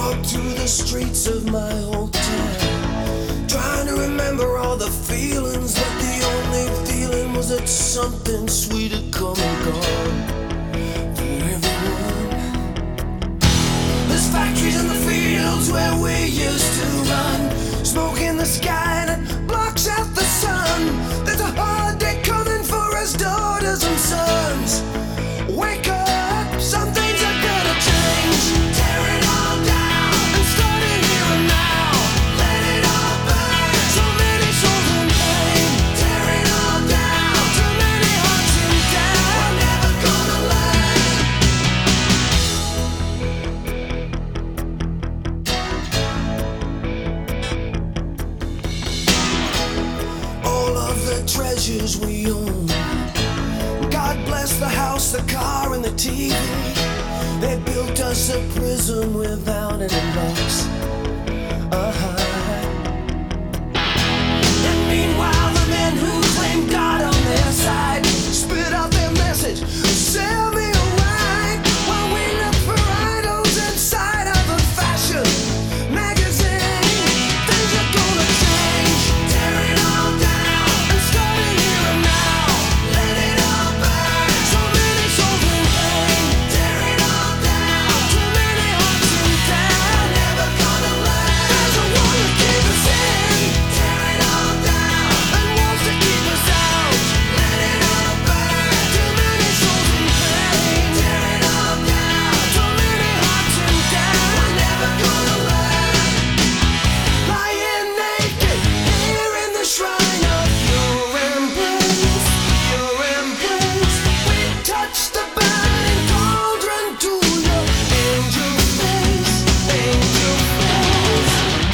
walk through the streets of my hometown, trying to remember all the feelings, but the only feeling was that something sweet had come and gone for everyone. There's factories in the fields where we used to run, smoke in the sky that blocks out the sun. There's a holiday coming for us daughters and sons. Wake up, some things are gonna change. Tear it all down and start it here and now. Let it all burn. So many souls in pain. Tear it all down. Too many hearts in doubt. We're never gonna learn. All of the treasures we own, God bless the house, the car, and the TV. They built us a prison without any locks. And meanwhile, the men who claim God on their side spit out their message, sell me a ride, while we look for idols inside of a fashion magazine. Things are gonna change. Tear it all down and start it here and now. Let it all burn. So many souls in pain. Tear it all down. Too many hearts in doubt. We're never gonna learn. There's a war to keep us in. Tear it all down. And wants to keep us out. Let it all burn. Too many souls in pain. Tear it all down. Too many hearts in doubt. We're never gonna learn. Lying naked here in the shrine of your embrace, your embrace. We touch the burning cauldron to your angel face, angel face.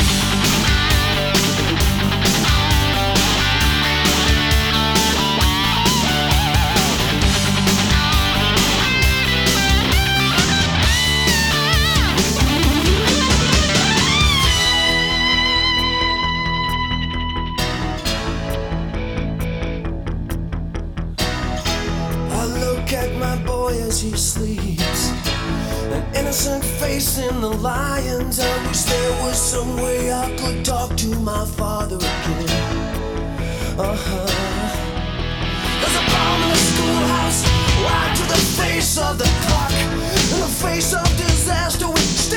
I look at my boy as he sleeps, an innocent face in the lions. I wish there was some way I could talk to my father again. There's a bomb in the schoolhouse, right to the face of the clock, in the face of disaster. We